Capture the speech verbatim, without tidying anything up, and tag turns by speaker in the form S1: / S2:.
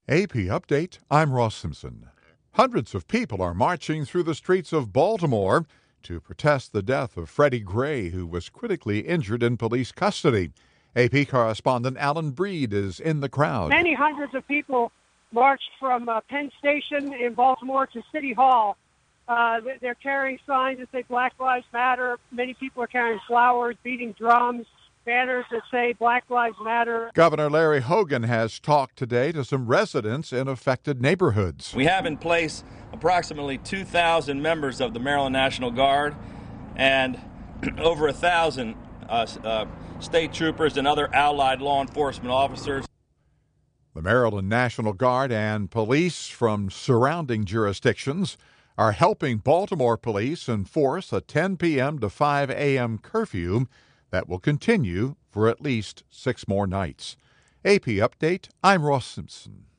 S1: A P Update, I'm Ross Simpson. Hundreds of people are marching through the streets of Baltimore to protest the death of Freddie Gray, who was critically injured in police custody. A P correspondent Alan Breed is in the crowd.
S2: Many hundreds of people marched from uh, Penn Station in Baltimore to City Hall. Uh, they're carrying signs that say Black Lives Matter. Many people are carrying flowers, beating drums, banners that say Black Lives Matter.
S1: Governor Larry Hogan has talked today to some residents in affected neighborhoods.
S3: We have in place approximately two thousand members of the Maryland National Guard and over one thousand uh, uh, state troopers and other allied law enforcement officers.
S1: The Maryland National Guard and police from surrounding jurisdictions are helping Baltimore police enforce a ten p.m. to five a.m. curfew that will continue for at least six more nights. A P Update, I'm Ross Simpson.